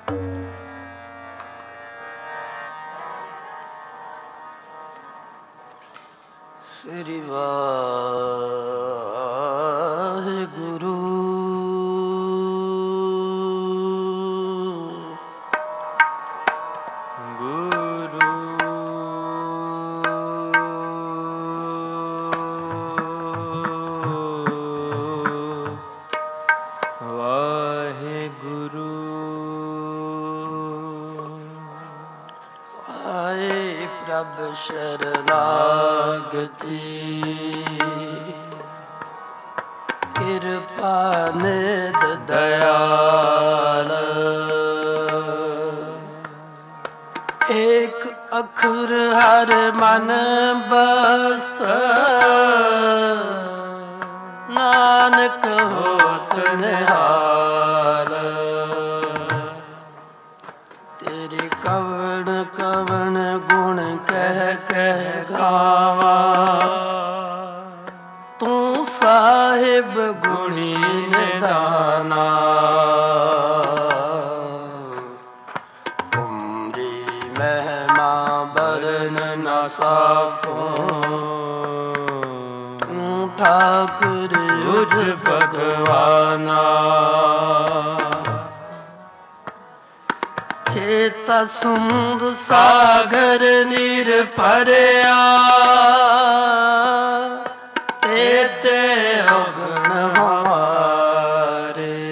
ਸ੍ਰੀ ਵਾਹਿਗੁਰੂ। ਪ੍ਰਭ ਸ਼ਰਨਾਗਤੀ ਕਿਰਪਾ ਨਿਧ ਦਇਆਲ। ਏਕ ਅੱਖਰ ਹਰ ਮਨ ਬਸਤ ਨਾਨਕ ਹੋਤ ਨਿਹਾਲ। ਤੇਰੇ ਕਵਣ ਕਵਣ ਗੁਣ ਕਹਿ ਕਹਿ ਗਾਵਾਂ, ਤੂੰ ਸਾਹਿਬ ਗੁਣੀ ਨਿਦਾਨਾ। ਤੁਮਰੀ ਮਹਿਮਾ ਬਰਨ ਨ ਸਾਕੂੰ, ਤੂੰ ਠਾਕੁਰ ਉਜ ਭਗਵਾਨਾ। ਚੇਤਾ ਸੁੰਦ ਸਾਗਰ ਨੀਰ ਭਰਿਆ, ਤੇਤੇ ਔਗਣ ਹਮਾਰੇ।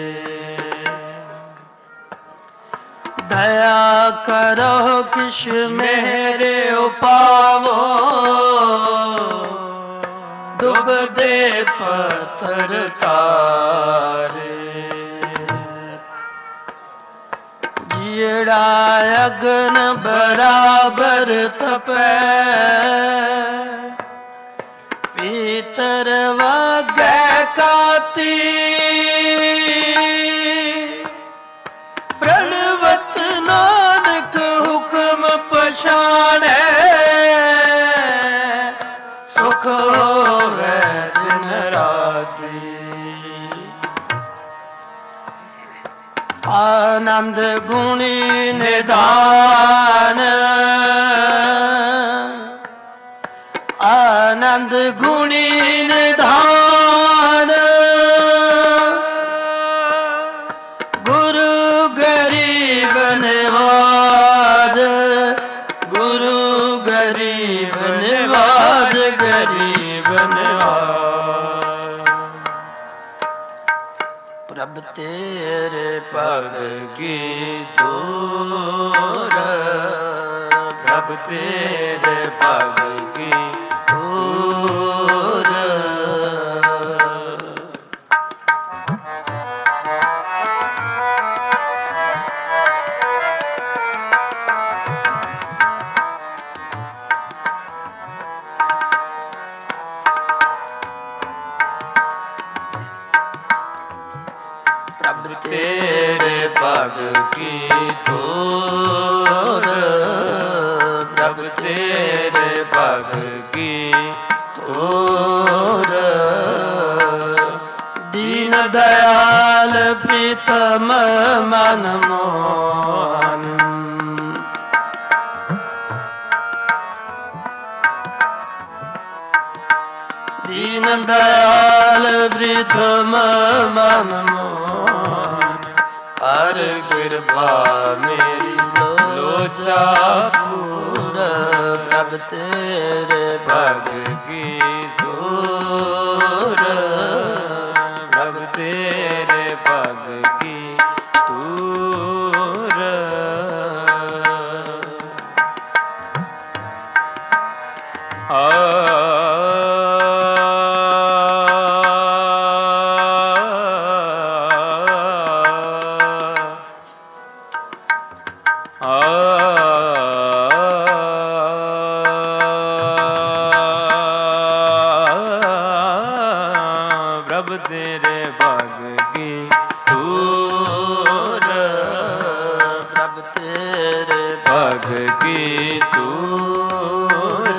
ਦਇਆ ਕਰੋ ਕਿਛ ਮੇਰੇ ਉਪਾਵੋ, ਡੁੱਬਦੇ ਪੱਥਰ ਤਾਰੇ। ਜਿਹੜਾ ਅਗਨ ਬਰਾਬਰ ਤਪੈ, ਪੀਤਰ ਵਾਗੈ ਕਾਤੀ। ਪ੍ਰਣਵਤ ਨਾਨਕ ਹੁਕਮ ਪਛਾਣੈ, ਸੁਖ ਹੋਵੈ ਦਿਨ ਰਾਤੀ। ਆਨੰਦ ਗੁਣੀ ਨਿਦਾਨ, ਆਨੰਦ ਗੁਣੀ ਨਿਦਾਨ। ਗੁਰੂ ਗਰੀਬ ਨਿਵਾਜ, ਗੁਰੂ ਗਰੀਬ ਨਿਵਾਜ, ਗਰੀਬ ਨਿਵਾਜ। ਪ੍ਰਭ ਤੇਰੇ ਭਗ ਕੀ ਦੂਰ, ਪ੍ਰਭ ਤੇਰੇ ਭਗ ਕੀ ਦੂਰ। ਪ੍ਰਭ ਤੇਰੇ ਭਗ ਕੀ ਦੂਰ, ਪ੍ਰਭ ਤੇਰੇ ਭਗ ਕੀ ਦੂਰ। ਦੀਨ ਦਇਆਲ ਪ੍ਰੀਤਮ ਮਨ ਮੋਹਨ, ਦੀਨ ਦਇਆਲ ਪ੍ਰੀਤਮ ਮਨ ਮੋਹਨ। ਹਰ ਕਿਰਪਾ ਮੇਰੀ ਲੋਚਾ ਪੂਰ, ਪ੍ਰਭ ਤੇਰੇ ਭਗ ਕੀ ਦੂਰ, ਪ੍ਰਭ ਤੇਰੇ ਭਗ ਕੀ ਦੂਰ। ਪ੍ਰਭ ਤੇਰੇ ਭਗ ਕੀ ਦੂਰ, ਪ੍ਰਭ ਤੇਰੇ ਭਗ ਕੀ ਦੂਰ।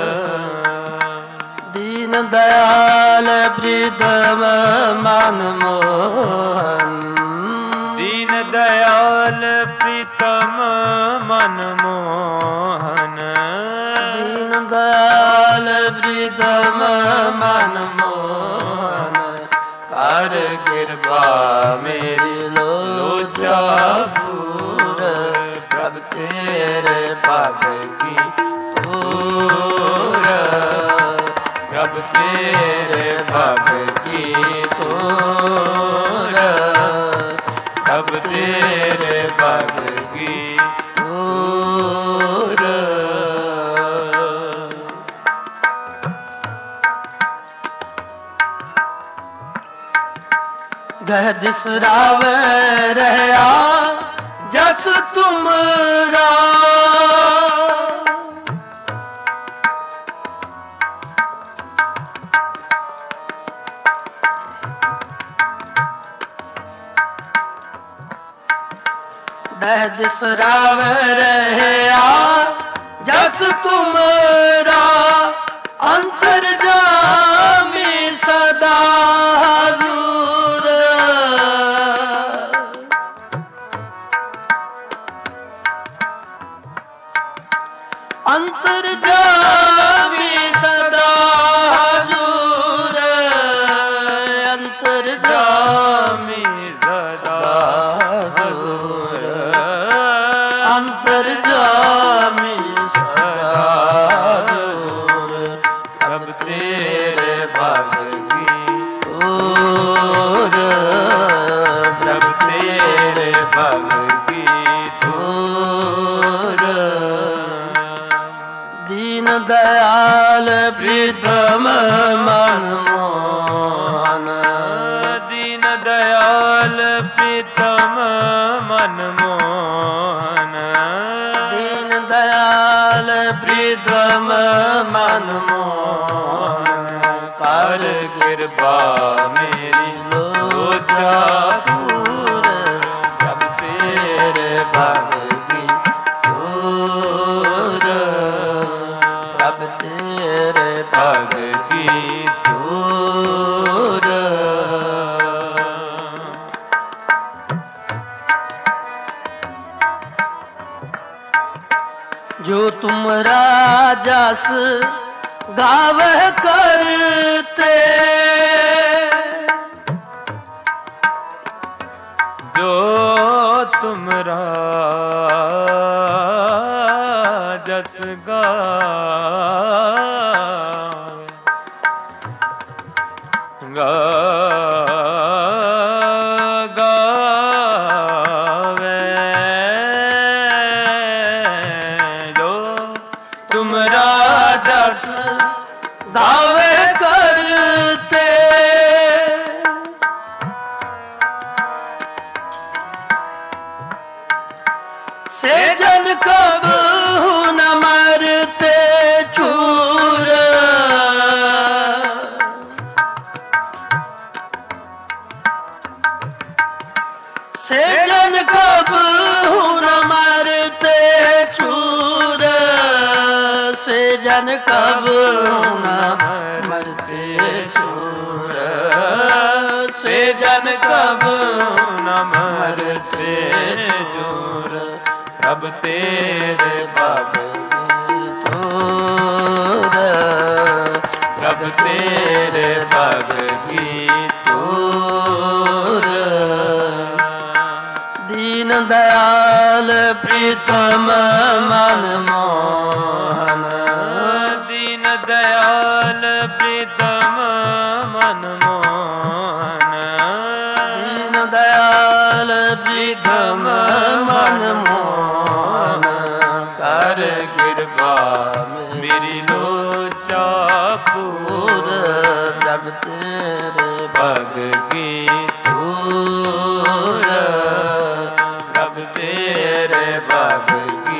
ਦੀਨ ਦਇਆਲ ਪ੍ਰੀਤਮ ਮਨ ਮੋਹਨ, ਦੀਨ ਦਇਆਲ दयाल प्रीतम मन मोहन। दीन दयाल प्रीतम मन मोहन। कर कृपा मेरी लोचा पूर। प्रभ तेरे पग की तूर। प्रभ तेरे पग की तूर। प्रभ तेरे पग की तूर। गह दिसरावे रहया जस तुमरा। दह दिसरावे रहया जस तुमरा। अंतर्जामी सदा हुजूर। अंतर्जामी सदा हुजूर। अंतर्जामी सदा हुजूर। अंतर्जामी सदा हुजूर। प्रभ तेरे भग की तूर। प्रभ तेरे भग की तूर। दीन दयाल प्रीतम मन मोहन। दीन दयाल प्रीतम मन मोहन। दीन दयाल प्रीतम मन मोहन। कर कृपा मेरी लोचा पूर। प्रभ तेरे भग की तूर। प्रभ तेरे भग की तूर। जो तुम राजस गावह करते। जो तुम राजस गावे। जो तुम राजस गावे करते। से जन कब न मरते चूर। से जन कब न मरते चूर। से जन कब न मरते चूर। से जन कब न मरते चूर। प्रभ तेरे भग की तूर। प्रभ तेरे भग की तूर। दीन दयाल प्रीतम मन मोहन। दीन दयाल प्रीतम मन मोहन। दीन दयाल प्रीतम मन मोहन। कर कृपा मेरी लोचा पूर। प्रभ तेरे भग की तूर। प्रभ तेरे भग की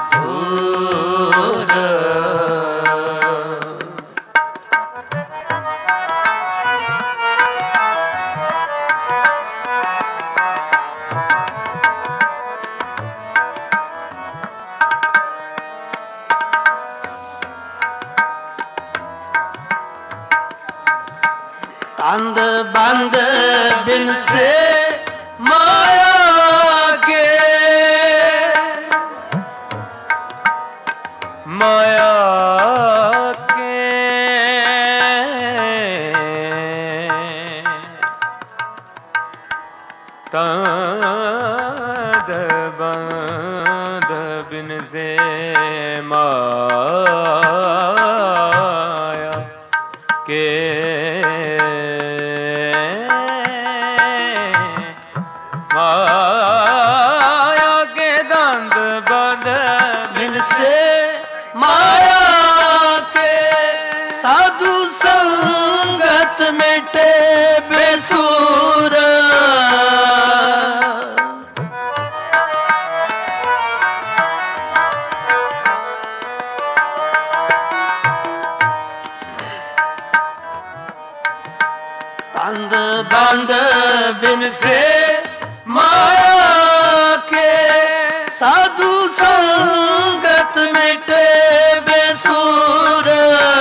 तूर। तंद बंद बिन से माया चंद बिन से माया के साधु संगत मिटे बेसूर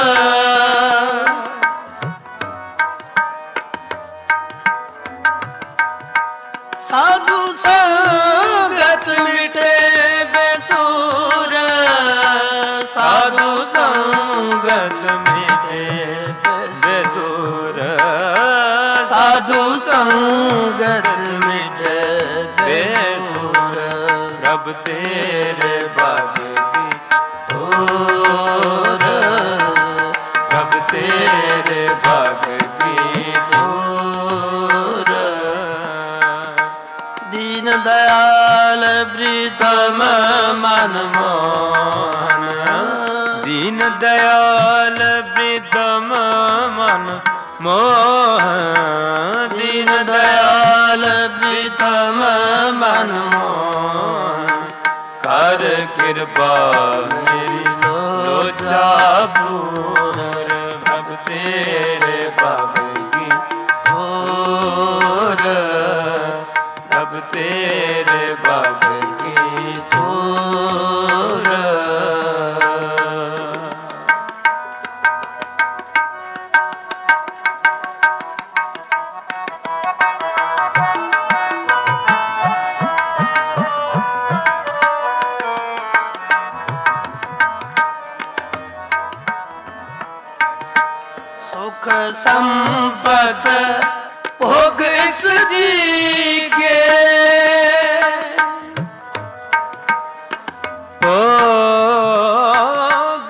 साधु संगत मिटे बेसूर साधु संगत मिटे बेसूर साधु संगत मिटे बेसूर प्रभ तेरे भाग की ओर प्रभ तेरे भाग की ओर दीन दयाल प्रीतम मन मोहन दीन दयाल प्रीतम मन मोहन दीन दयाल प्रीतम मन मोहन कर कृपा मेरी लोचा पूर प्रभ तेरे भाग की ओर प्रभ तेरे भाग की ओर सुख संपत भोग इस जी के भोग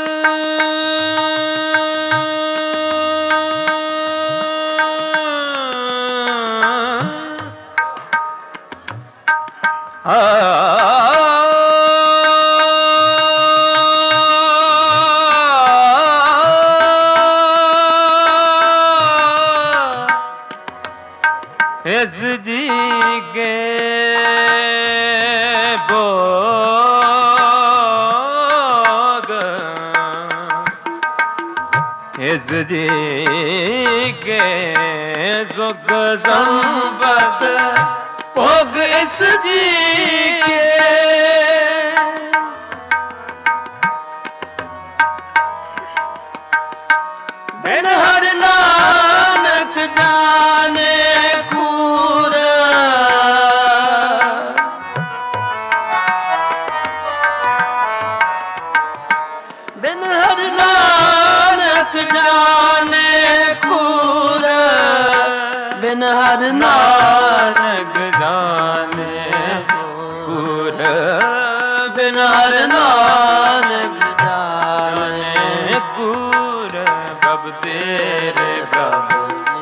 इस जी के भोग इस जी के सुख संपत भोग इस जी के बिन हर नानक जाने कूर बिन हर नानक जाने कूर बिन हर नानक जाने कूर बिन हर नानक जाने कूर प्रभ तेरे प्रभ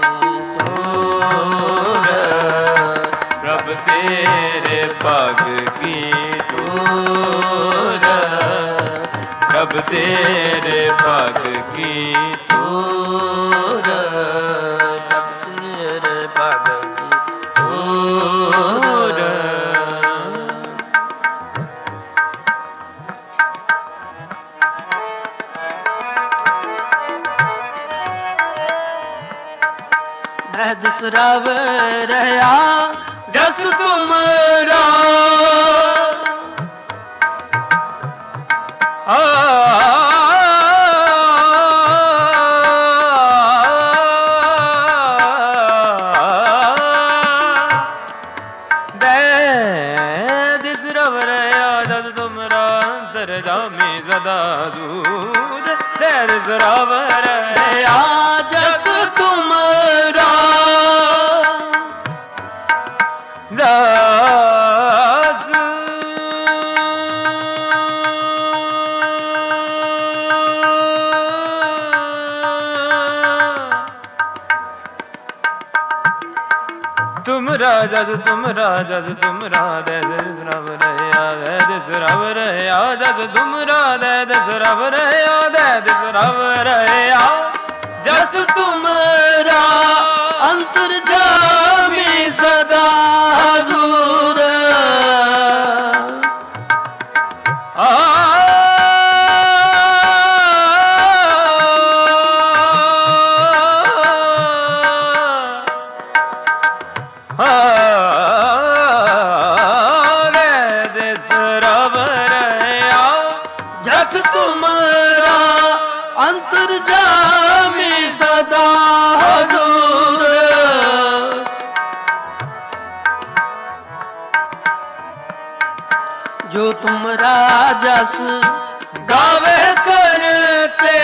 कूर प्रभ तेरे भाग की कूर प्रभ तेरे भाग की कूर तेरे भाग की कूर दहद सुरव रहा जस तुमरा जस तुमरा दास तुमरा जस तुमरा जस तुमरा दे दस रब रहा दे दस रब रहा जस तुमरा दे दस रब रहा दे दस रब रहा जस तुमरा अंतर्जामी सदा हजूर ਜੋ ਤੁਮਰਾ ਜਸ ਗਾਵੇ ਕਰਤੇ,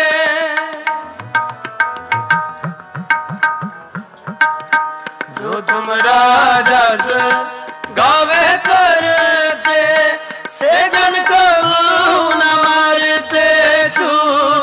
ਜੋ ਤੁਮਰਾ ਜਸ ਗਾਵੇ ਕਰਤੇ, ਸੇ ਜਨ ਕਬੂ ਨ ਮਰਤੇ ਛੂਰ।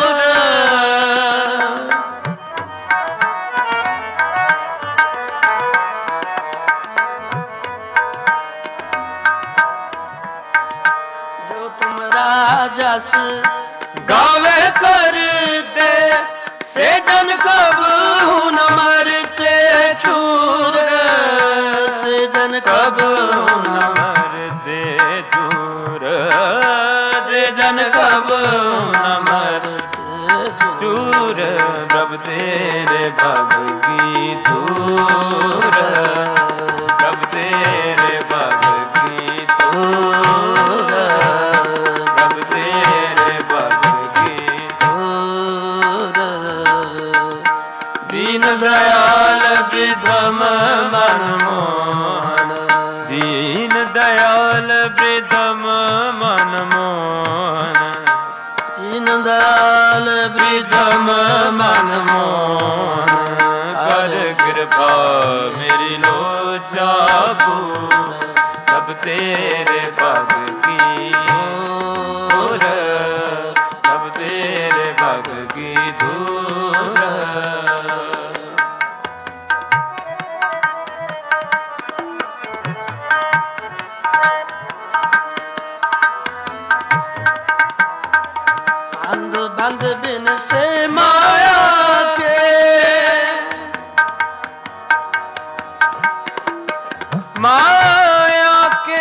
ਜੋ ਤੁਮਰਾ ਜਸ ਗਾਵੇ ਕਰਤੇ, ਸੇ ਜਨ ਕਬੂ ਨ ਮਰਤੇ ਛੂਰ। ਸੇ ਜਨ ਕਬੂ ਨ ਮਰਦੇ ਚੂਰ, ਜੇ ਜਨ ਕਬੂ ਨ ਮਰਦੇ ਚੂਰ। ਪ੍ਰਭ ਤੇਰੇ ਭਗ ਕੀ ਤੂਰ, ਪ੍ਰਭ ਤੇਰੇ ਭਗ ਕੀ ਤੂਰ, ਪ੍ਰਭ ਤੇਰੇ ਭਗ ਕੀ ਤੂਰ। ਦੀਨ ਦਇਆਲ ਬਿਧਮ ਮਨ ਮੋਹਨ, ਦੀਨ ਦਇਆਲ ਬਿਧਮ ਮਨ ਮੋਹਨ, ਦੀਨ ਦਇਆਲ ਬਿਧਮ ਮਨ ਮੋਹਨ। ਕਰ ਕਿਰਪਾ ਮੇਰੀ ਲੋਚਾ ਪੂਰ, ਸਭ ਤੇਰੇ ਭਗ ਕੀ ਤੂਰ, ਸਭ ਤੇਰੇ ਭਗ ਕੀ ਤੂਰ। ਬੰਦ ਬੰਦ ਬਿਨ ਸੇ ਮਾਇਆ ਕੇ, ਮਾਇਆ ਕੇ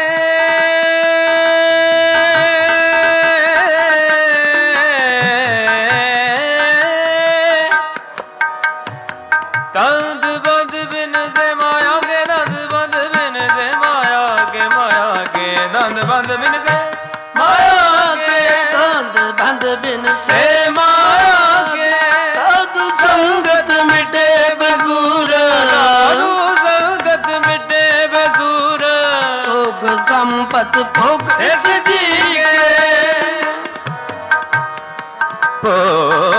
ਤੰਦ ਬੰਦ ਬਿਨ ਸੇ ਮਾਇਆ ਕੇ, ਦੰਦ ਬੰਦ ਬਿਨ ਸੇ ਮਾਇਆ ਕੇ, ਮਾਇਆ ਕੇ ਦੰਦ ਬੰਦ ਬਿਨ ਸੇ ਮਾਇਆ ਕੇ ਦੰਦ ਬੰਦ ਬਿਨ ਸੇ ਮਾਇਆ ਕੇ। ਸਾਧੂ ਸੰਗਤ ਮਿਟੇ ਬਜ਼ੂਰ, ਸਾਧੂ ਸੰਗਤ ਮਿਟੇ ਬਜ਼ੂਰ। ਸੋਗ ਸੰਪਤ ਭੋਗ ਇਸ ਜੀ ਕੇ, ਭੋਗ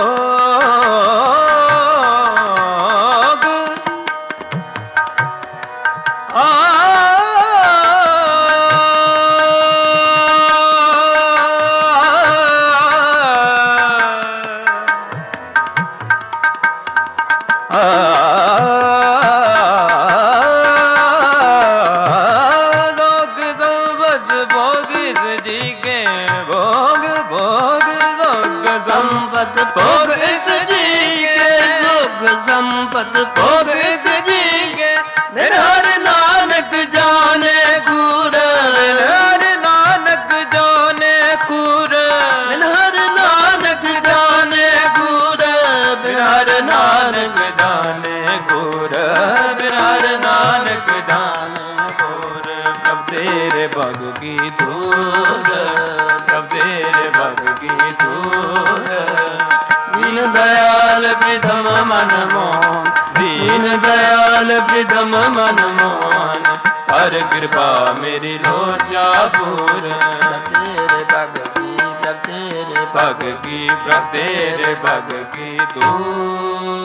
ਸੰਪਤ ਭੋਗ ਇਸ ਜੀ ਕੇ, ਸੋਗ ਸੰਪਤ ਭੋਗ ਇਸ ਜੀ ਕੇ। ਨਿਰ ਹਰਿ ਨਾਨਕ ਜਾਣੇ ਗੁਰ, ਹਰਿ ਨਾਨਕ ਜਾਣੇ ਕੁਰ, ਬਿਨ ਹਰਿ ਨਾਨਕ ਜਾਣੇ ਗੁਰ, ਬਿਨ ਹਰਿ ਨਾਨਕ ਜਾਣੇ ਗੁਰ, ਬਿਨ ਹਰਿ ਨਾਨਕ ਜਾਣੇ ਗੁਰ। ਪ੍ਰਭ ਤੇਰੇ ਭਗ ਕੀ ਤੂਰ, ਪ੍ਰਭ ਤੇਰੇ ਭਗ ਕੀ ਤੂਰ। ਦੀਨ ਦਇਆਲ ਪ੍ਰੀਤਮ ਮਨ ਮੋਹਨ, ਦੀਨ ਦਇਆਲ ਪ੍ਰੀਤਮ ਮਨ ਮੋਹਨ। ਕਰ ਕਿਰਪਾ ਮੇਰੀ ਲੋਚਾ ਪੂਰ, ਤੇਰੇ ਭਗ ਕੀ, ਪ੍ਰਭ ਤੇਰੇ ਭਗ ਕੀ, ਪ੍ਰਭ ਤੇਰੇ ਭਗ ਕੀ ਤੂੰ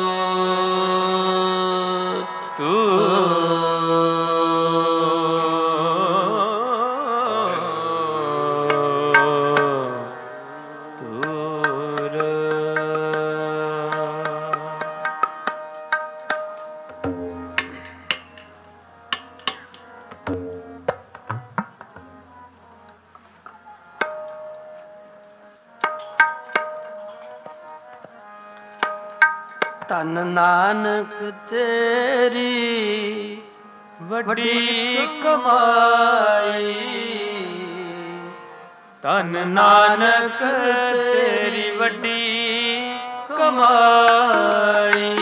ਧਨ ਨਾਨਕ ਤੇਰੀ ਵੱਡੀ ਕਮਾਈ। ਧਨ ਨਾਨਕ ਤੇਰੀ ਵੱਡੀ ਕਮਾਈ।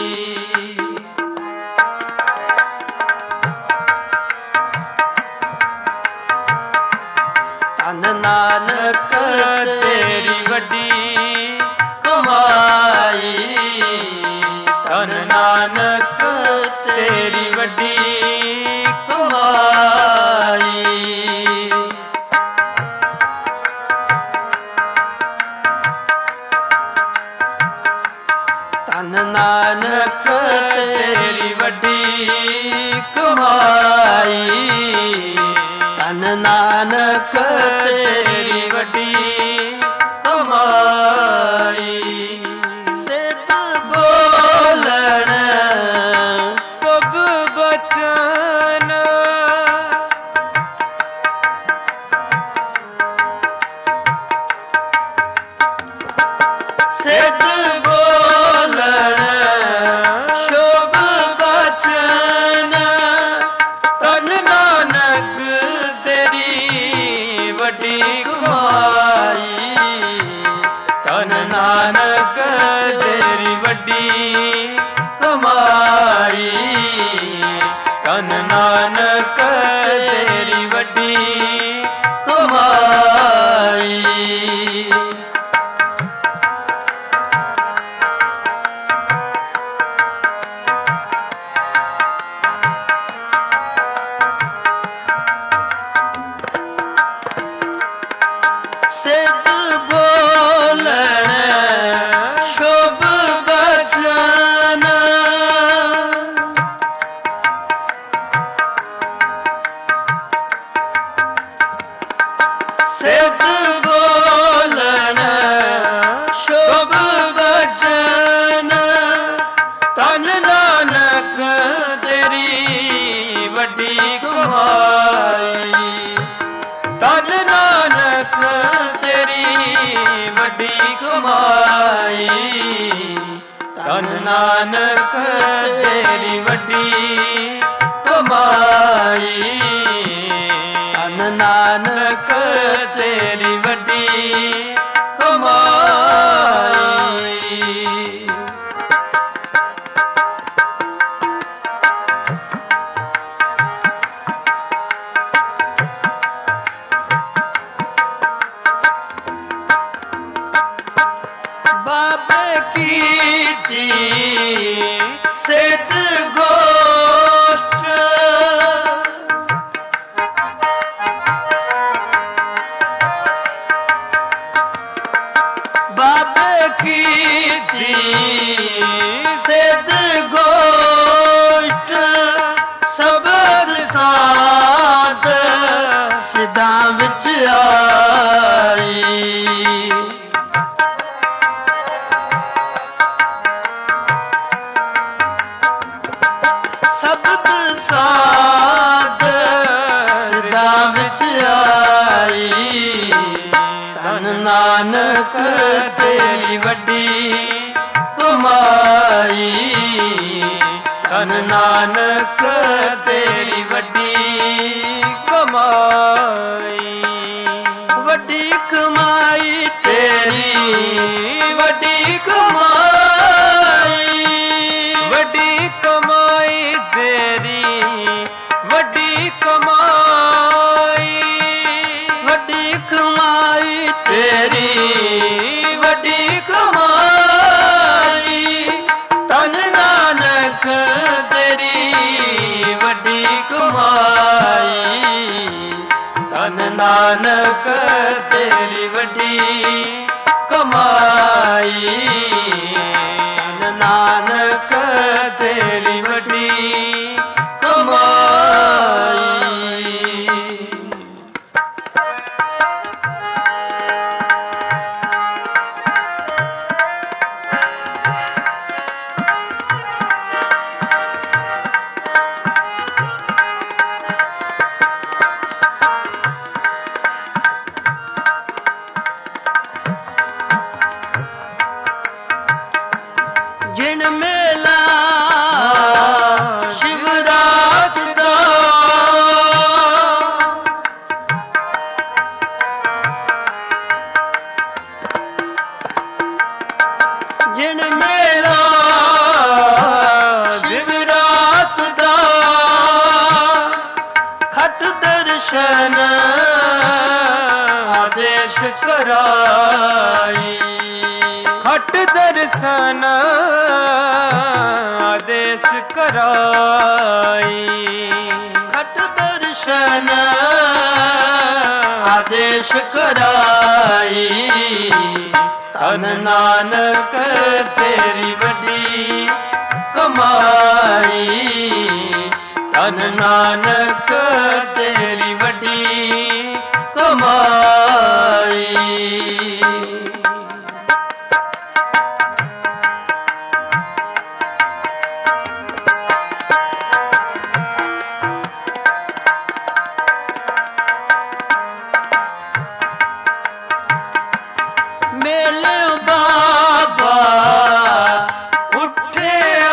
ਧਨ ਨਾਨਕ ਤੇਰੀ ਵੱਡੀ ਕਮਾਈ। ਧਨ ਨਾਨਕ ਤੇਰੀ ਵੱਡੀ ਕਮਾਈ। ਧਨ ਨਾਨਕ ਤੇਰੀ ਵੱਡੀ ਕਮਾਈ। ਸਿੱਧ ਬੋਲਣ ਸਭ ਬਚਨ ਸਿੱਧ ਬੋਲਣ ਸ਼ੁਭ ਬਚਨ ਧਨ ਨਾਨਕ ਤੇਰੀ ਵੱਡੀ ਕਮਾਈ। ਧਨ ਨਾਨਕ ਤੇਰੀ ਵੱਡੀ ਕਮਾਈ। ਧਨ ਨਾਨਕ ਤੇਰੀ ਵੱਡੀ ਕਮਾਈ। ਸਿੱਧ ਬੋਲਣ ਸ਼ੁਭ ਬਚਨ ਸਿੱਧ ਬੋਲਣ ਸ਼ੁਭ ਬਚਨ ਧਨ ਨਾਨਕ ਤੇਰੀ ਵੱਡੀ ਕਮਾਈ। ਧਨ ਨਾਨਕ ਤੇਰੀ ਵੱਡੀ ਕਮਾਈ। ਧਨ ਨਾਨਕ ਤੇਰੀ ਵੱਡੀ ਕਮਾਈ। ਧਨ ਨਾਨਕ ਤੇਰੀ ਵੱਡੀ ਕਮਾਈ। ਬਾਬੇ ਕੀਤੀ ਸਿੱਧ ਗੋਸ਼ਟ ਬਾਬੇ ਕੀਤੀ ਸਿੱਧ ਗੋਸ਼ਟ ਸਬਦ ਸਾਧ ਸਿੱਧਾਂ ਵਿੱਚ ਆਈ। ਸਬਦ ਸਾਧ ਸਿੱਧਾਂ ਵਿੱਚ ਆਈ। ਧਨ ਨਾਨਕ ਤੇਰੀ ਵੱਡੀ ਕਮਾਈ। ਧਨ ਨਾਨਕ ਤੇਰੀ ਵੱਡੀ ਕਮਾਈ। ਵੱਡੀ ਕਮਾਈ ਤੇਰੀ ਵੱਡੀ ਕਮਾਈ। ਵੱਡੀ ਕਮਾਈ ਤੇਰੀ ਵੱਡੀ ਕਮਾਈ। ਵੱਡੀ ਕਮਾਈ ਤੇਰੀ ਵੱਡੀ ਕਮਾਈ। ਧਨ ਨਾਨਕ ਤੇਰੀ ਵੱਡੀ ਕਮਾਈ। ਧਨ ਨਾਨਕ ਤੇਰੀ ਵੱਡੀ ਕਮਾਈ। ਧਨ ਨਾਨਕ ਤੇਰੀ ਵੱਡੀ ਕਮਾਈ। ਜਿਨ ਮੇਲਾ ਸ਼ਿਵਰਾਤ ਦਾ ਜਿਨ ਮੇਲਾ ਸ਼ਿਵਰਾਤ ਦਾ ਖਟ ਦਰਸ਼ਨ ਆਦੇਸ਼ ਕਰਾਈ। ਖਟ ਦਰਸ਼ਨ ਆਦੇਸ਼ ਕਰਾਈ। ਖਟ ਦਰਸ਼ਨ ਆਦੇਸ਼ ਕਰਾਈ। ਧਨ ਨਾਨਕ ਤੇਰੀ ਵੱਡੀ ਕਮਾਈ। ਧਨ ਨਾਨਕ ਤੇਰੀ ਵੱਡੀ ਕਮਾਈ। ਮੇਲੇ ਬਾਬਾ ਉੱਠਿਆ,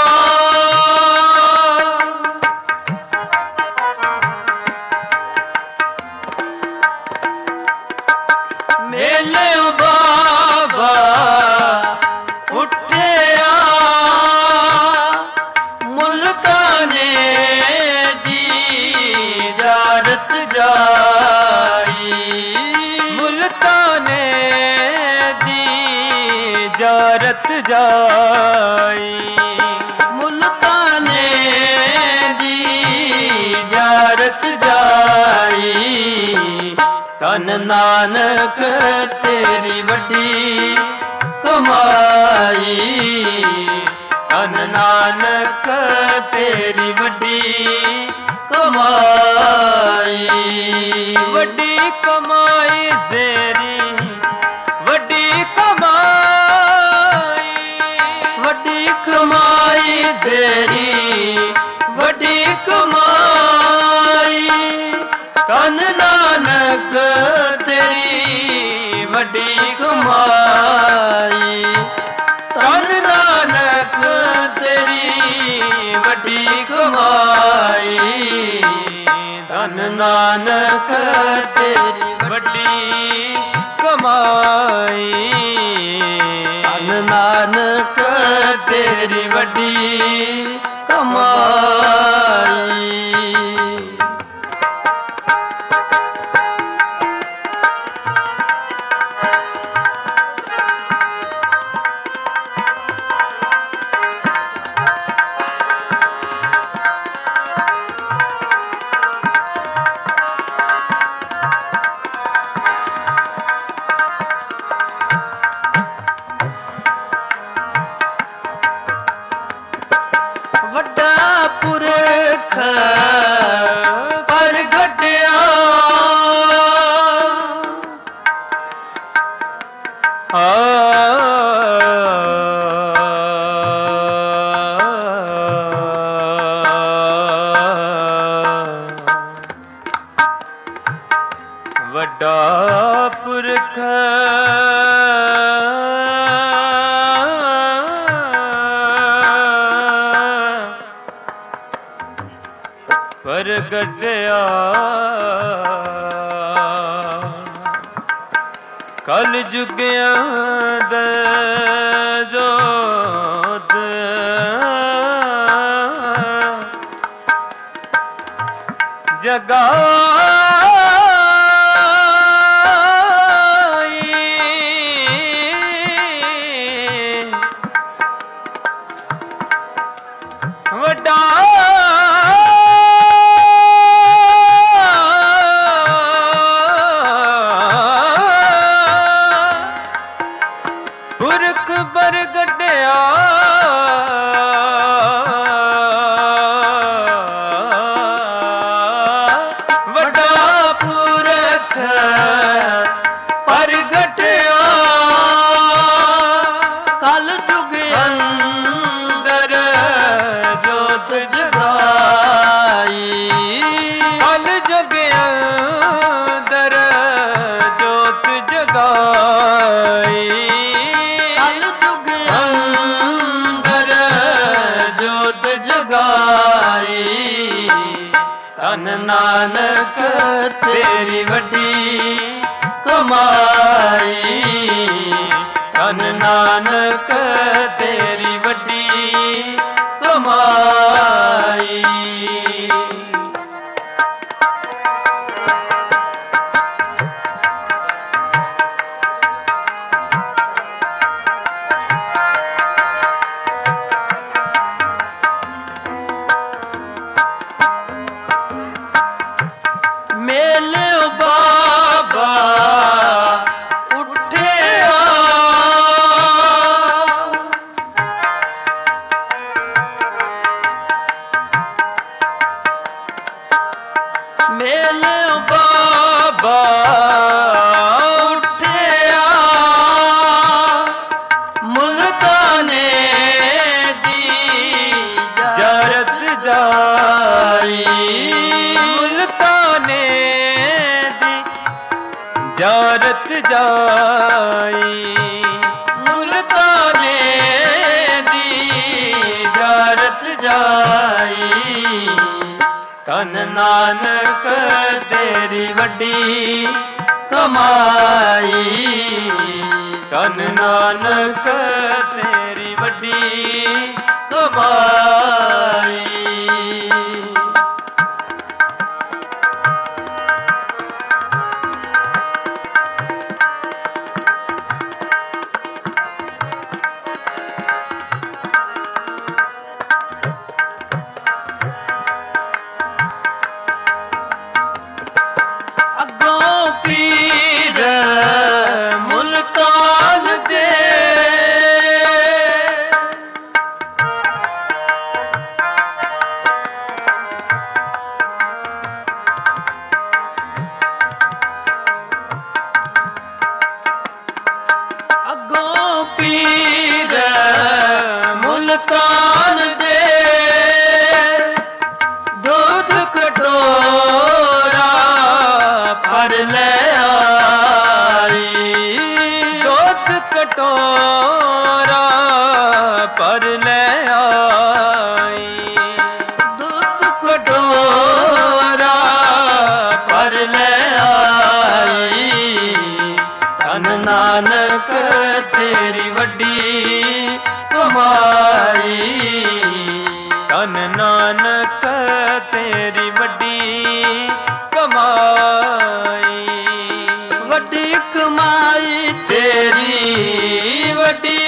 ਮੇਲੇ ਬਾਬਾ ਉੱਠਿਆ, ਮੁਲਤਾਨੇ ਦੀ ਜਾਰਤ ਜਾਈ, ਮੁਲਤਾਨੇ ਦੀ ਜਾਰਤ ਜਾਈ, ਮੁਲਤਾਨੇ ਦੀ ਜਾਰਤ ਜਾਈ। ਧਨ ਨਾਨਕ ਤੇਰੀ ਵੱਡੀ ਕਮਾਈ, ਧਨ ਨਾਨਕ ਤੇਰੀ ਵੱਡੀ ਕਮਾਈ। ਵੱਡੀ ਕਮਾਈ ਤੇਰੀ ਵੱਡੀ ਕਮਾਈ, ਵੱਡੀ ਕਮਾਈ ਤੇਰੀ ਵੱਡੀ ਕਮਾਈ। ਧਨ ਨਾਨਕ ਤੇਰੀ ਵੱਡੀ ਕਮਾਈ, ਧਨ ਨਾਨਕ ਤੇਰੀ ਵੱਡੀ ਕਮਾਈ। ਧਨ ਨਾਨਕ ਤੇਰੀ ਵੱਡੀ ਕਮਾਈ, ਧਨ ਨਾਨਕ ਤੇਰੀ ਵੱਡੀ ਕਮਾਈ। ਵੱਡਾ ਪੁਰਖ ਪ੍ਰਗਟਿਆ, ਵੱਡਾ ਪੁਰਖ ਪ੍ਰਗਟਿਆ, ਕਲ ਜੁਗਿਆਂ ਦਾ ਜੋਤ ਜਗਾਈ। ਵੱਡਾ ਪੁਰਖ ਪ੍ਰਗਟਿਆ, ਵੱਡਾ ਪੁਰਖ ਪ੍ਰਗਟਿਆ, ਕਲ ਜੁਗ ਅੰਦਰ ਜੋਤ ਜਗਾਈ, ਕਲ ਜੁਗ ਅੰਦਰ ਜੋਤ ਜਗਾਈ, ਕਲ ਜੁਗ ਅੰਦਰ ਜੋਤ ਜਗਾਈ। ਧਨ ਨਾਨਕ ਤੇਰੀ ਵੱਡੀ ਕਮਾਈ, ਧਨ ਨਾਨਕ ਤੇਰੀ ਵੱਡੀ ਕਮਾਈ। ਜਾਰਤ ਜਾਈ ਮੁਲਤਾਨੇ ਦੀ ਜਾਰਤ ਜਾਈ ਧਨ ਨਾਨਕ ਤੇਰੀ ਵੱਡੀ ਕਮਾਈ ਧਨ ਨਾਨਕ ਤੇਰੀ ਵੱਡੀ ਕਮਾਈ ਪੀਰ ਮੁਲਤਾਨ ਦੇ ਅੱਗੋਂ ਪੀਰ ਮੁਲਤਾਨ ਦੇ ਦੁੱਧ ਕਟੋਰਾ ਭਰ ਲੈ ਕਟੋਰਾ ਪਰ ਲੈ ਆਈ ਦੁੱਧ ਕਟੋਰਾ ਪਰ ਲੈ ਆਈ ਧਨ ਨਾਨਕ ਤੇਰੀ ਵੱਡੀ ਕਮਾਈ ਧਨ ਨਾਨਕ ਤੇਰੀ ਵੱਡੀ ਕਮਾਈ ਵੱਡੀ ਕਮਾਈ ਤੇਰੀ ਵੱਡੀ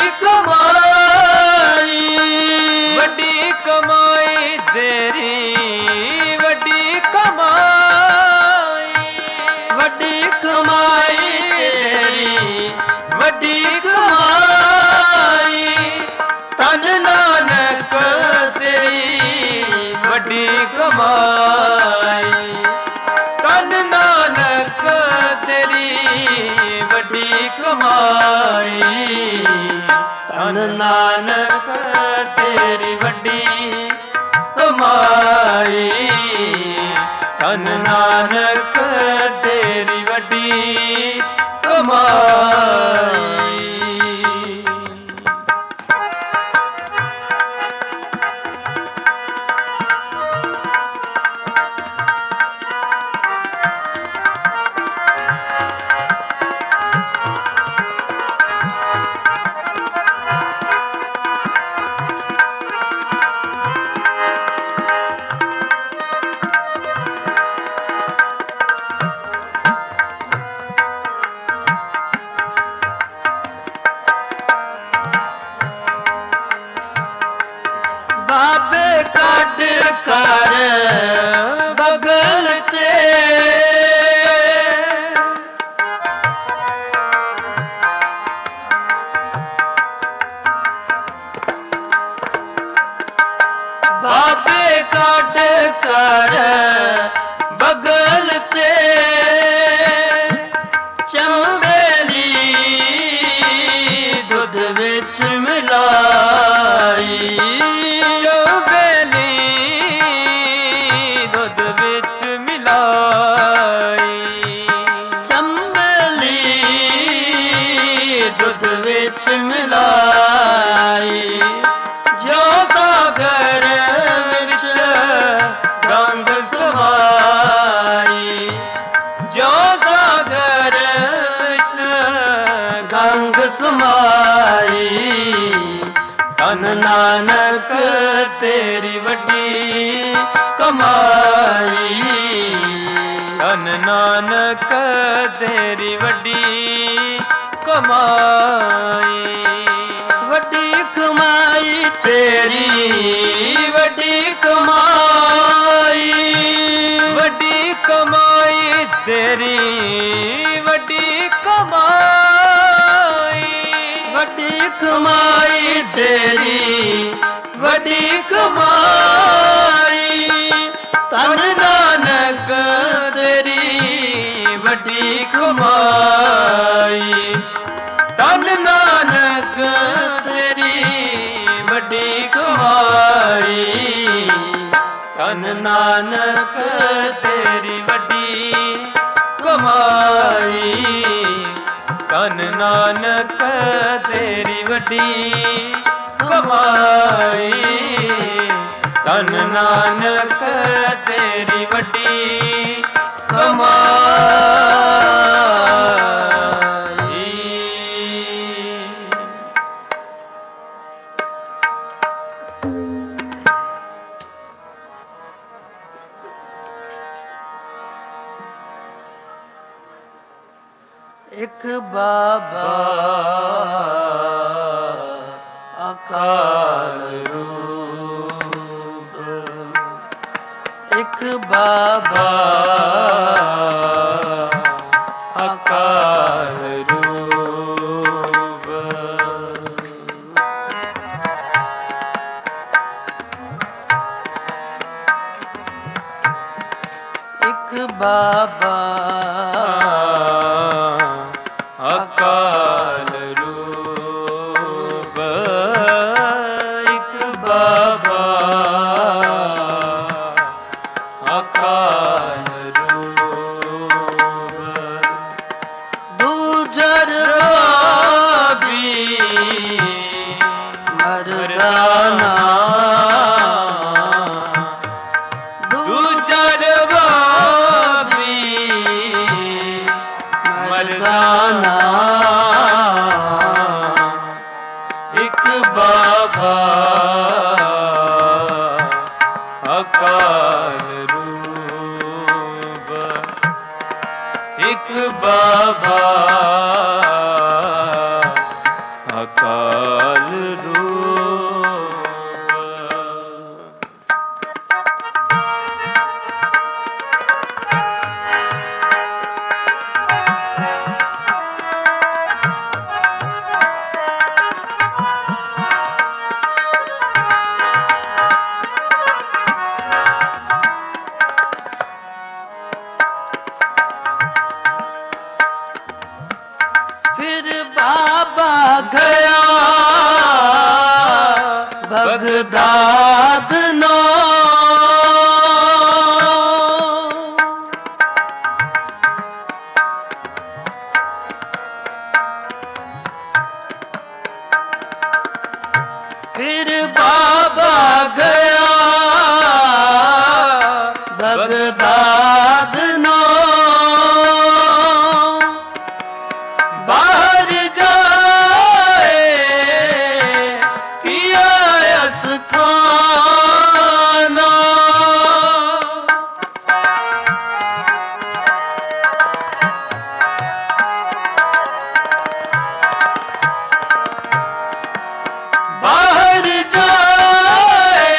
ਕਮਾਈ ਵੱਡੀ ਕਮਾਈ ਤੇਰੀ ਵੱਡੀ ਕਮਾਈ ਵੱਡੀ ਕਮਾਈ ਤੇਰੀ ਵੱਡੀ ਕਮਾਈ ਧਨ ਨਾਨਕ ਤੇਰੀ ਵੱਡੀ ਕਮਾਈ ਧਨ ਨਾਨਕ ਤੇਰੀ ਵੱਡੀ ਕਮਾਈ ਧਨ ਨਾਨਕ ਤੇਰੀ ਵੱਡੀ ਕਮਾਈ ਧਨ ਨਾਨਕ ਤੇਰੀ ਵੱਡੀ ਕਮਾਈ ਬਾਬੇ ਕੱਢ ਕਰ ਬਗਲ ਤੇ ਬਾਬੇ ਕੱਢ ਕਰ ਬਗਲ ਤੇ ਚੰਬੇਲੀ ਦੁੱਧ ਵਿੱਚ ਮਿਲਾਈ ਦੁੱਧ ਵਿੱਚ ਮਿਲਾਈ ਜੋ ਸਾਗਰ ਵਿੱਚ ਗੰਗ ਸਮਾਈ ਜੋ ਸਾਗਰ ਵਿੱਚ ਗੰਗ ਸਮਾਈ ਧਨ ਨਾਨਕ ਤੇਰੀ ਵੱਡੀ ਕਮਾਈ ਧਨ ਨਾਨਕ ਤੇਰੀ ਵੱਡੀ ਕਮਾਈ ਵੱਡੀ ਕਮਾਈ ਤੇਰੀ ਵੱਡੀ ਕਮਾਈ ਵੱਡੀ ਕਮਾਈ ਤੇਰੀ ਵੱਡੀ ਕਮਾਈ ਵੱਡੀ ਕਮਾਈ ਤੇਰੀ ਵੱਡੀ ਕਮਾਈ ਧਨ ਨਾਨਕ ਤੇਰੀ ਵੱਡੀ ਕਮਾਈ ਧਨ ਨਾਨਕ ਤੇਰੀ ਵੱਡੀ ਕਮਾਈ ਧਨ ਨਾਨਕ ਤੇਰੀ ਵੱਡੀ ਕਮਾਈ ਨਾਨਕ ਤੇਰੀ ਵੱਡੀ ਕਮਾਈ, ਧਨ ਨਾਨਕ ਤੇਰੀ ਵੱਡੀ ਕਮਾਈ। ਇੱਕ ਬਾਬਾ ਅਕਾਲ ਰੂਪ, ਇੱਕ ਬਾਬਾ ਅਕਾਲ ਰੂਪ, ਇੱਕ ਬਾਬਾ ਅਕਾਲ ਰੂਪ, ਇੱਕ ਬਾਬਾ ਅਕਾਲ ਰੂਪ, ਦੂਜਰ ਬਾਬੀ ਮਰਦਾਨਾ, ਦੂਜਰ ਬਾਬੀ ਮਰਦਾਨਾ, ਇੱਕ ਬਾਬਾ ਅਕਾਲ ਰੂਪ, ਇੱਕ ਬਾਬਾ ਅਕਾਲ ਰੂਪ। फिर बाबा गया बगदाद नो, फिर बाबा गया बगदाद नो, बाहर जाए किया स्थाना, बाहर जाए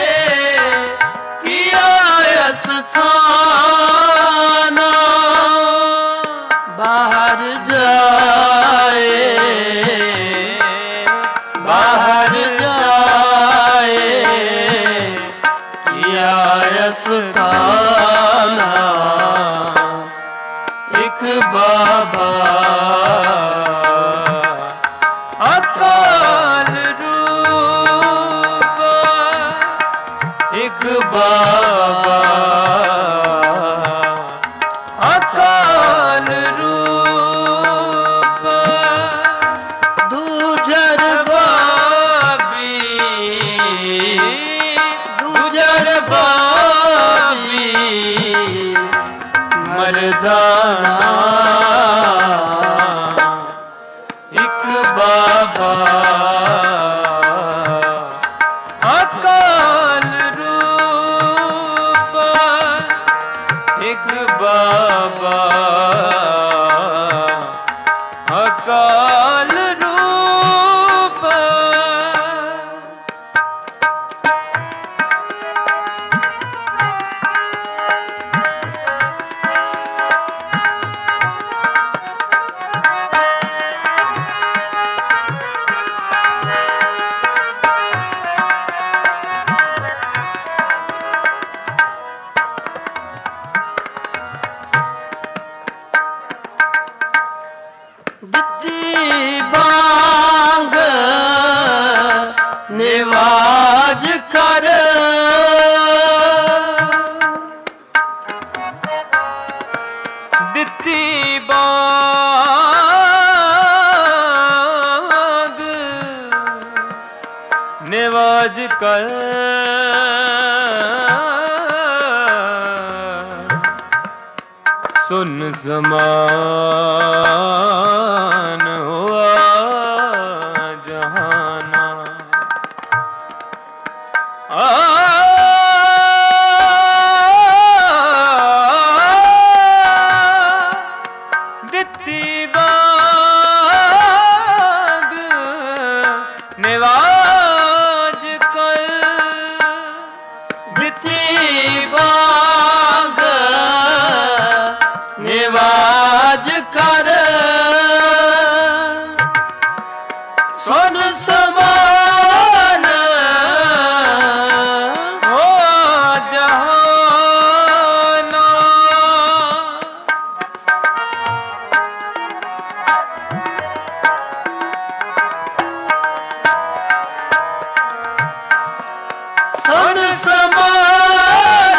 किया स्थाना, बाहर जाए, बाहर जाए किया स्थाना, एक बाबा अकाल रूप, एक बाबा अकाल रूप, दूजर बाबी, दूजर बाबी मर्दाना, एक बाबा अकाल रूप, एक बाबा अकाल रूप। ਦਿੱਤੀ ਬਾਂਗ ਨਿਵਾਜ ਕਰ, ਦਿੱਤੀ ਬਾਂਗ ਨਿਵਾਜ ਕਰ ਸੁਨ ਸਮਾਨ ਹੋਆ ਜਹਾਨਾ ਦਿੱਤੀ ਬਾਗ ਨਿਵਾਜ ਕਰ ਦਿੱਤੀ ਬਾਗ ਨਿਵਾਜ ਕਰ ਸੁਨ ਸਮਾਨ ਹੋ ਜਹਾਨਾ ਸੁਨ ਸਮਾਨ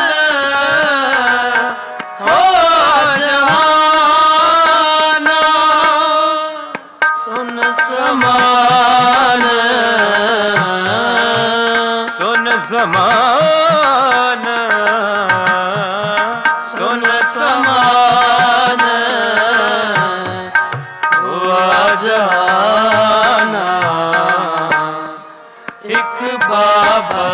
ਹੋ ਜਹਾਨਾ ਸੁਨ ਸਮਾਨ ਸੁਨ ਸਮਾਨ ਸੁਨ ਸਮਾਨ ਹੋਆ ਜਹਾਨਾ ਇਕ ਬਾਬਾ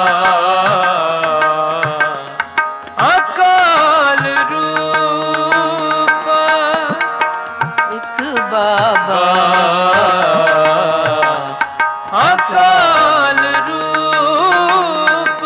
ਅਕਾਲ ਰੂਪ ਇਕ ਬਾਬਾ ਅਕਾਲ ਰੂਪ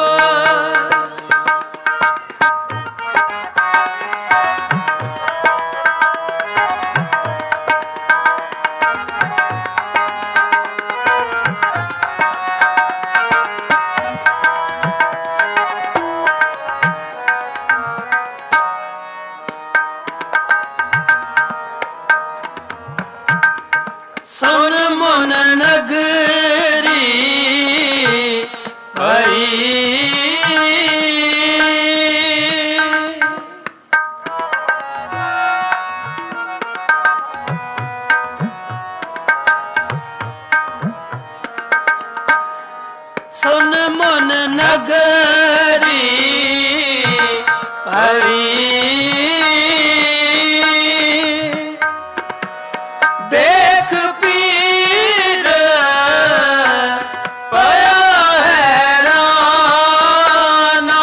ਸੁਨ ਮਨ ਨਗਰੀ ਭਈ ਸੁਨ ਮਨ ਨਗਰੀ ਭਈ ਦੇਖ ਪੀਰ ਪਿਆ ਹੈਰਾਨਾ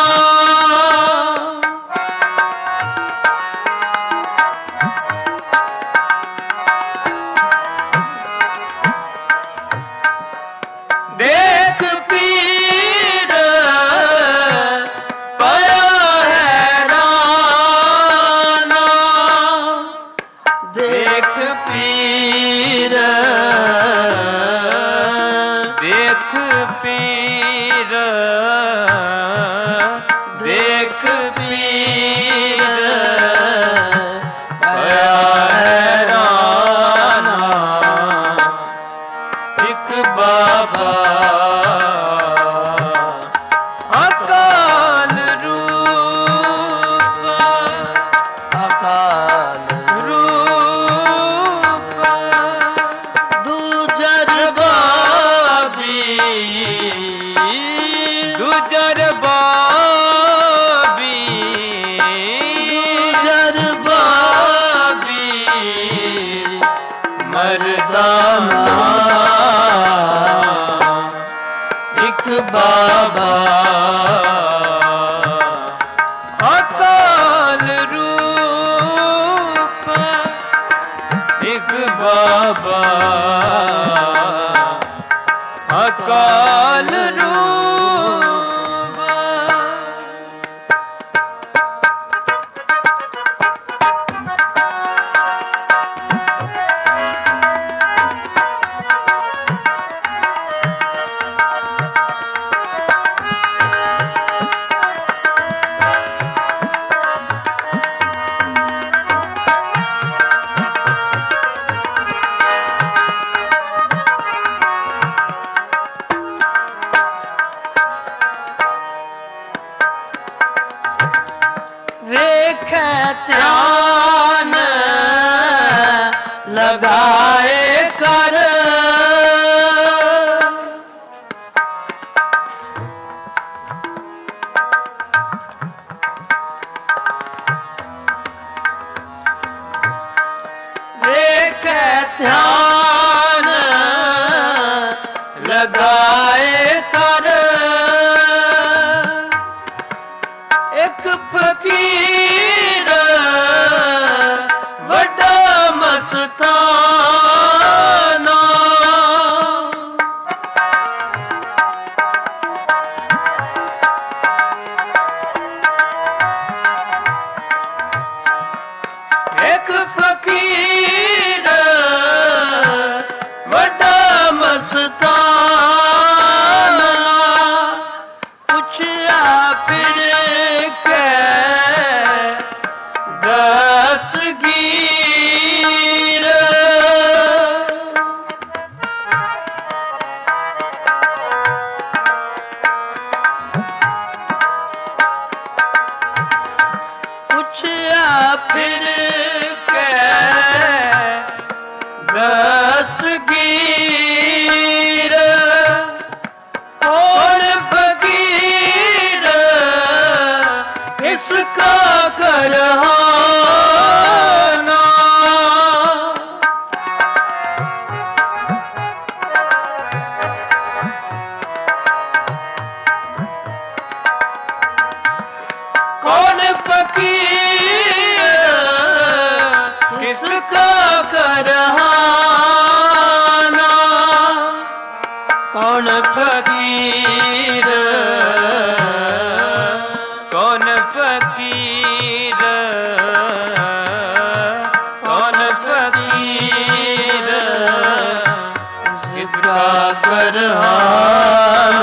ਦੇਖ ਪੀਰ ਪਿਆ ਹੈਰਾਨਾ ਦੇਖ ਪੀਰ ਦੇਖ ਪੀਰ ਦੇਖ ਪੀਰ ਪਿਆ ਹੈਰਾਨਾ ਇਕ ਬਾਬਾ ਅਕਾਲ ਰੂਪ ਅਕਾਲ ਰੂਪ ਦੂਜਰ ਬਾਬੀ ਦੂਜਰ ਬਾਬੀ ਦੂਜਰ ਬਾਬੀ ਮਰਦਾਨਾ ਇਕ ਬਾਬਾ ਅਕਾਲ ਰੂਪ ਇਕ ਬਾਬਾ ਅਕਾਲ ਰੂਪ ਧਿਆਨ ਲਗਾਏ ਕਰ ध्यान लगाए कर एक फकीर बड़ा मस्ताना एक फकीर बड़ा मस्ताना पूछया फिर के दस्तगीर पूछया फिर के दस्तगीर कौन फकीर किसका करहाना कौन फकीर किसका करहाना कौन फकीर कौन फकीर कौन फकीर किसका करहाना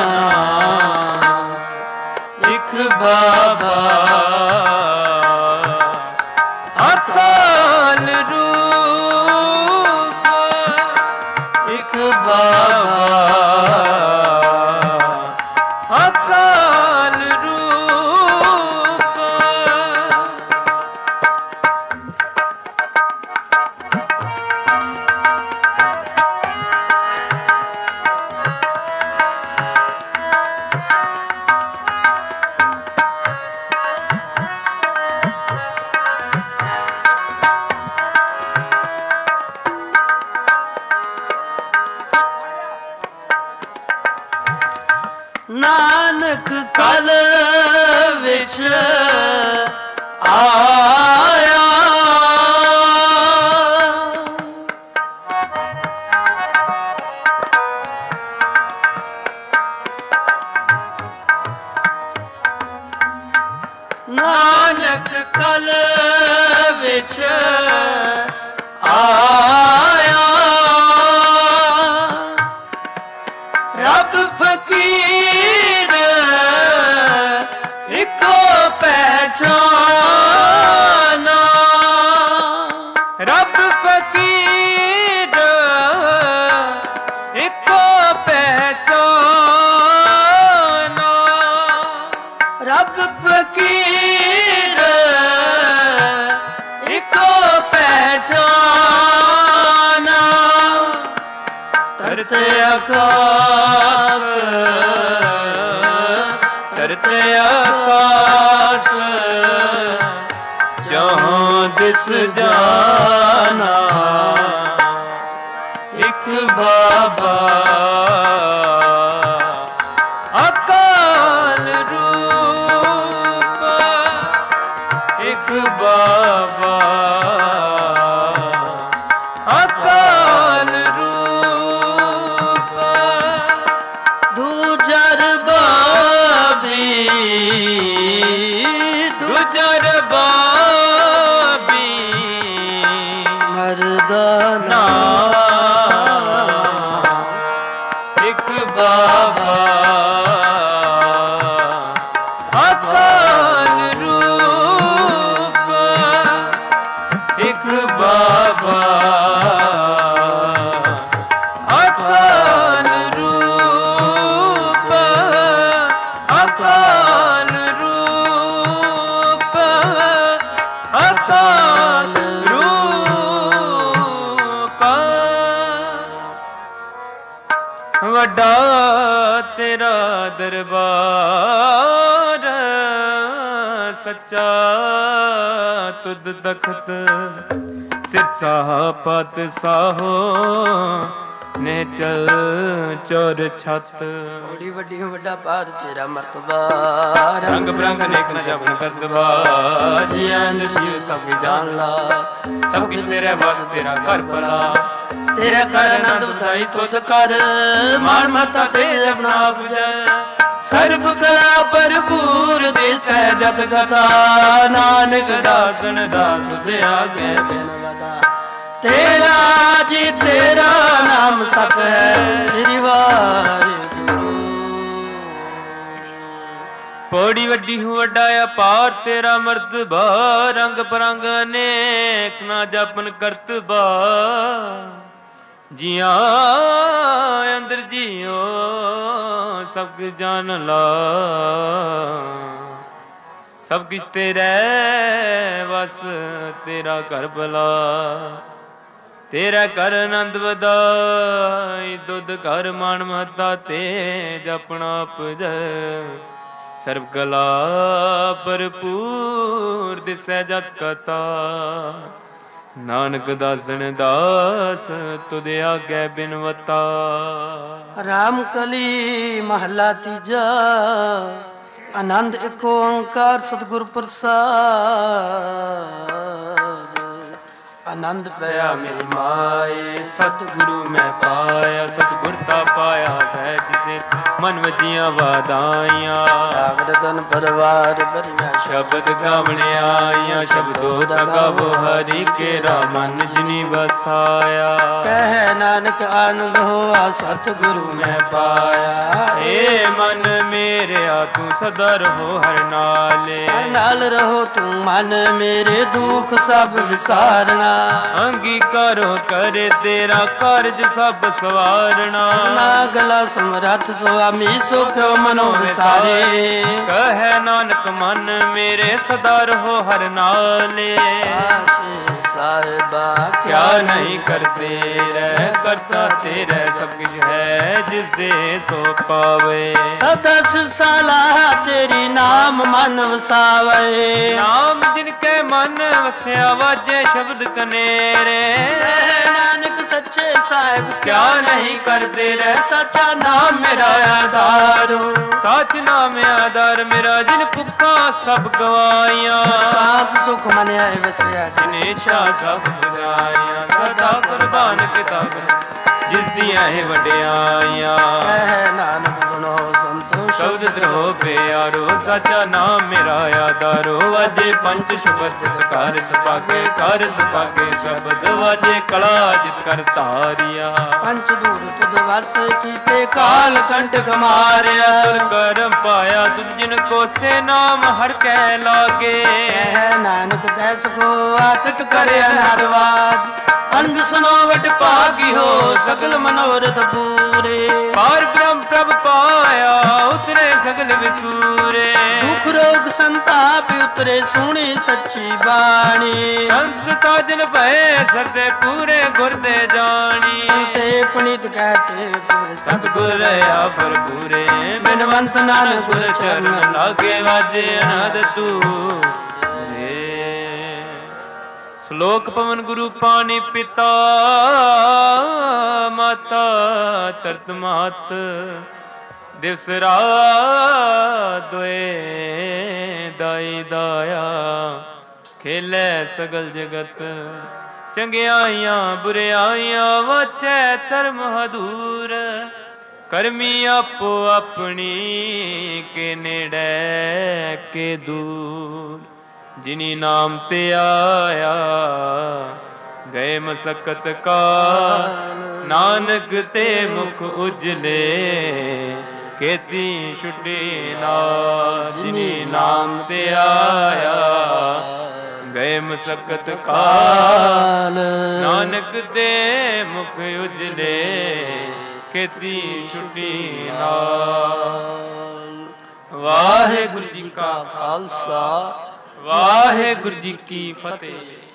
एक बाबा अकाल रूप एक बाबा अकाल रूप नानक कल विच आया नानक कल विच आया रब फकीर इको पहचाना रब फकीर इको पहचाना रब फकीर इको पहचाना तरते आकाश तरते आकाश जहाँ दिस जाना एक बाबा अकाल रूप एक बाबा अकाल रूप दूजर बाबी गुजर बाबी मर्दाना एक बाबा अकाल रूप एक बाबा अकाल रूप अकाल रूप अकाल रूप ਵੱਡਾ ਤੇਰਾ ਦਰਬਾਰ ਸੱਚਾ ਤੁਧ ਤਖਤ ਸਿਰਸਾ ਪਤ ਸਾਹੋ ਨੇਚਲ ਚੋਰ ਛਤ। ਬੜੀ ਵੱਡੀ ਵੱਡਾ ਪਾਰ ਤੇਰਾ ਮਰਤਬਾ ਰੰਗ ਬਰੰਗ ਨੇਕ ਨ ਜਪਨ ਕਰਤਬਾ। ਜੀ ਅੰਦ ਜੀ ਸਭ ਕੀ ਜਾਣ ਲਾ ਸਭ ਕੁਛ ਤੇਰੇ ਬਸ ਤੇਰਾ ਘਰ ਭਲਾ। ਤੇਰਾ ਕਰ ਆਨੰਦ ਵਧਾਈ ਤੁਧ ਕਰ ਮਾਨ ਮਤਾ ਤੇ ਆਪਣਾ ਪੁਜੈ। ਸਰਬ ਕਲਾ ਭਰਪੂਰ ਦੇਸੈ ਜਤ ਗਤਾ ਨਾਨਕ ਦਾਸਨ ਦਾਸ ਤੁਧ ਆਗੇ ਬਿਨ ਵਦਾ। ਤੇਰਾ ਜੀ ਤੇਰਾ ਨਾਮ ਸਤ ਹੈ ਸ੍ਰੀ ਵਾਹਿਗੁਰੂ। ਪੌੜੀ ਵੱਡੀ ਹੂੰ ਵੱਡਾ ਅਪਾਰ ਤੇਰਾ ਮਰਤਬਾ। ਰੰਗ ਬਰੰਗ ਅਨੇਕ ਨਾ ਜਪਨ ਕਰਤਬਾ। ਜੀਆਂ ਅੰਦਰ ਜੀਓ ਸਭ ਕੁਝ ਜਾਣ ਲਾ ਸਭ ਕੁਛ ਤੇਰੇ ਵਸ ਤੇਰਾ ਘਰ ਭਲਾ। ਤੇਰਾ ਕਰ ਆਨੰਦ ਵਧਾਈ ਦੁੱਧ ਘਰ ਮਾਨ ਮਹਤਾ ਤੇ ਜਪਣਾ ਪਜੈ। ਸਰਬ ਕਲਾ ਭਰਪੂਰ ਦਿਸੈ ਜਤ ਕਤਾ। ਨਾਨਕ ਦਾਸਨ ਦਾਸ ਤੁਧ ਆਗੇ ਬਿਨਵਤਾ। ਰਾਮ ਕਲੀ ਮਹਲਾ ਤੀਜਾ। ਆਨੰਦ ਏਕ ਓੰਕਾਰ ਸਤਿਗੁਰ ਪ੍ਰਸਾਦ। ਆਨੰਦ ਪਿਆ ਮੇਰੀ ਮਾਏ ਸਤਿਗੁਰੂ ਮੈਂ ਪਾਇਆ। ਸਤਿਗੁਰ ਤਾ ਪਾਇਆ ਸਹਿਜ ਸੇ ਮਨ ਵਜੀਆਂ ਵਾਦਾਈਆਂ। ਰਾਗ ਰਤਨ ਪਰਵਾਰ ਭਰੀਆਂ ਸ਼ਬਦ ਗਾਵਣ ਆਈਆਂ। ਸ਼ਬਦੋ ਦਾ ਗਾਵੋ ਹਰੀ ਕੇਰਾ ਮਨ ਜਿਨੀ ਵਸਾਇਆ। ਕਹਿ ਨਾਨਕ ਆਨੰਦ ਹੋਆ ਸਤਿਗੁਰੂ ਮੈਂ ਪਾਇਆ। ਏ ਮਨ ਮੇਰਿਆ ਤੂੰ ਸਦਾ ਰਹੋ ਹਰ ਨਾਲੇ। ਹਰ ਨਾਲ ਰਹੋ ਤੂੰ ਮਨ ਮੇਰੇ ਦੁੱਖ ਸਭ ਵਿਸਾਰਨਾ। ਅੰਗੀਕਾਰੋ ਕਰੇ ਤੇਰਾ ਕਾਰਜ ਸਭ ਸਵਾਰਣਾ। ਨਾ ਗਲਾ ਸਮਰੱਥ ਸੁਆਮੀ ਸੁਖ ਮਨੋ ਵਿਸਾਰੇ। ਕਹੈ ਨਾਨਕ ਮਨ ਮੇਰੇ ਸਦਾ ਰਹੋ ਹਰ ਨਾਲੇ। ਸਾਚੇ ਸਾਹਿਬਾ ਕਿਆ ਨਹੀਂ ਕਰਤੇ ਰਹਿ ਕਰਤਾ ਤੇਰਾ ਸਭ ਕੁਝ ਹੈ ਜਿਸ ਦੇ ਸੋ ਪਾਵੇ। ਸਦਾ ਸਲਾਹ ਤੇਰੀ ਨਾਮ ਮਨ ਵਸਾਵੇ। ਨਾਮ ਜਿਨ ਕੇ ਮਨ ਵਸਿਆ ਵਾਜੇ ਸ਼ਬਦ ਕਨੇਰੇ। ਨਾਨਕ ਸੱਚੇ ਸਾਹਿਬ ਕਿਆ ਨਹੀਂ ਕਰਦੇ ਰਹਿ ਸੱਚਾ ਨਾਮ ਮੇਰਾ ਆਧਾਰ। ਸੱਚ ਨਾਮ ਆਧਾਰ ਮੇਰਾ ਜਿਨ ਭੁੱਖਾਂ ਸਭ ਗਵਾਈਆਂ। ਸਾਧ ਸੁਖ ਮਨ ਆਏ ਵਸਿਆ ਜਿਨੇ ਇੱਛਾ ਸਭ ਬੁਝਾਈਆਂ। ਸਦਾ ਕੁਰਬਾਨ ਕੀਤਾ ਜਿਸ ਦੀਆਂ ਇਹ ਵਡਿਆਈਆਂ। ਕਹਿ ਨਾਨਕ ਸੁਣੋ ਸੰਤੋ ਸ਼ਬਦ ਧਰੋ ਪਿਆਰੋ ਸੱਚਾ ਨਾਮ ਮੇਰਾ ਆਧਾਰੋ। ਵਾਜੇ ਪੰਜ ਸ਼ਬਦ ਕਰ ਸਪਾਗੇ ਕਰ ਸਪਾਗੇ ਸ਼ਬਦ ਵਾਜੇ ਕਲਾ ਜਿਤ ਕਰ ਧਾਰਿਆ। ਪੰਚ ਦੂਰ ਤੁਧ ਵਸ ਕੀਤੇ ਕਾਲ ਕੰਟਕ ਮਾਰਿਆ। ਤੁਧ ਕਰਮ ਪਾਇਆ ਤੁਧ ਜਿਨ ਕੋਸੇ ਨਾਮ ਹਰ ਕੈ ਲਾਗੇ। ਕਹਿ ਨਾਨਕ ਤੈਸ ਕੋ ਆਤਿਤ ਕਰਿਆ ਨਰਵਾਜ। ਅੰਧ ਸੁਨੋ ਵਟ ਭਾਗੀ ਹੋ ਸਗਲ ਮਨੋਰਥ ਪੂਰੇ। ਪਾਰ ਬ੍ਰਹਮ ਪ੍ਰਭ ਪਾਇਆ ਉਤਰੇ ਸਗਲ ਵਿਸੂਰੇ। ਦੁਖ ਰੋਗ ਸੰਤਾਪ ਉਤਰੇ ਸੁਣੀ ਸੱਚੀ ਬਾਣੀ। ਸੰਤ ਸਾਜਨ ਭਏ ਸਰਦੇ ਪੂਰੇ ਗੁਰ ਦੇ ਜਾਣੀ। ਤੇ ਪੁਨੀਤ ਕਹਤੇ ਸਤਿਗੁਰ ਆ ਭਰਪੂਰੇ। ਬਿਨਵੰਤ ਨਾਨਕ ਗੁਰ ਚਰਨ ਲਾਗੇ ਵਾਜੇ ਅਨਹਦ ਤੂੰ। ਸ਼ਲੋਕ ਪਵਨ ਗੁਰੂ ਪਾਣੀ ਪਿਤਾ ਮਾਤਾ ਤਰਤ ਮਾਤ। ਦਿਵਸ ਰਾਤ ਦੋਏ ਦਾਈ ਦਾਇਆ। ਖੇਲੇ ਸਗਲ ਜਗਤ ਚੰਗਿਆਈਆਂ ਬੁਰਿਆਈਆਂ। ਵਾਚੈ ਧਰਮ ਹਦੂਰ ਕਰਮੀ ਆਪੋ ਆਪਣੀ ਕੇ ਨੇੜੇ ਕੇ ਦੂਰ। ਜਿਨੀ ਨਾਮ ਤੇ ਆਇਆ ਗਏ ਮਸਕਤ ਕਾ। ਨਾਨਕ ਤੇ ਮੁਖ ਉਜਲੇ ਕੀਤੀ ਛੁੱਟੀ ਨਾ। ਜਿਨੀ ਨਾਮ ਤੇ ਆਇਆ ਗਏ ਮਸਕਤ ਕਾਲ। ਨਾਨਕ ਤੇ ਮੁਖ ਉਜਲੇ ਕੀਤੀ ਛੁੱਟੀ ਨਾ। ਵਾਹਿਗੁਰੂ ਜੀ ਕਾ ਖਾਲਸਾ ਵਾਹਿਗੁਰੂ ਜੀ ਕੀ ਫਤਿਹ।